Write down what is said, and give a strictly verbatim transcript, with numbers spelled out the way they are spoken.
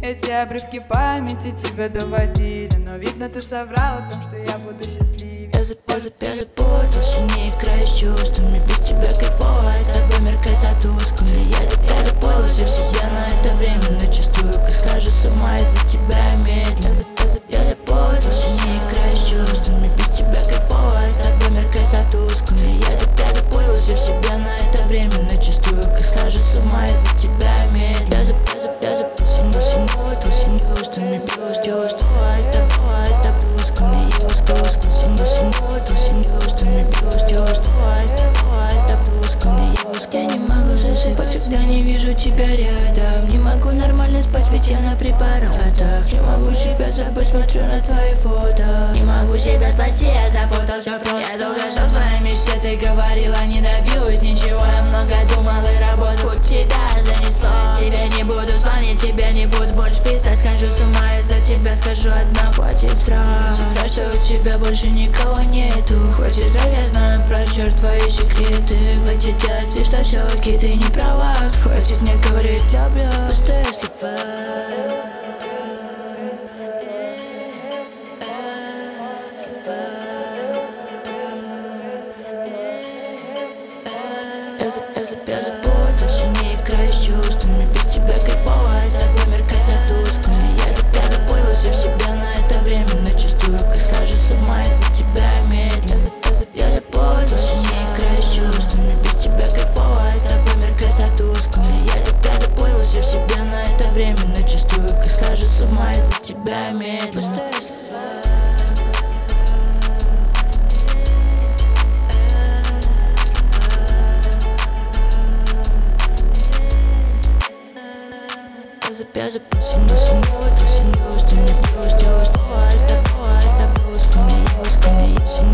Эти обрывки памяти тебя доводили, но видно, ты соврал о том, что я буду счастливее. Я, зап я, зап я запутался, не играю с чувствами. Без тебя кайфово, с тобой меркой за тусклыми. Я, зап я запутался в себе на это время, но чувствую, как схожу с ума из-за тебя медленно. Я, зап я, зап я запутался, не играю с чувствами. Без тебя кайфово, с тобой меркой за тусклыми. Я, зап я запутался в себе на это время, но чувствую, как схожу с ума из-за тебя медленно. Я, зап я, зап я запутался, не запутался, не чувствами. Плюс чувствую, с тобой, с тобой тусклыми. Я ускус, я не могу засыпать, когда не вижу тебя рядом. Не могу нормально спать, ведь я на препаратах. Не могу себя забыть, смотрю на твои фото. Не могу себя спасти, я запутал все просто. Я долго шел в своей мечте, ты говорила, не добьюсь ничего. Я много думал и работал, хоть тебя занесло. Тебе не буду звонить, тебе не буду больше писать. Схожу с ума из-за тебя, скажу одна, хватит врать. Знаю, что у тебя больше никого нету. Хватит врать, я знаю про черт твои секреты. Хватит делать вид, что все окей, ты не права. Хватит мне говорить, люблю, пустые слова. Я запутался, не играю с чувствами. Без тебя кайфово, с тобой меркой за тусклыми. Я запутался в себя на это время, но чувствую, как схожу с ума из-за тебя медленно. Я запутался, не играю с чувствами. Без тебя кайфово, с тобой меркой за тусклыми. Я запутался в себя на это время, но чувствую, как схожу с ума из-за тебя медленно. Я запутался, не запутался, не чувствами. Плюс чувствую, с тобой, с тобой, с тобой, с тобой, с тобой, с тобой.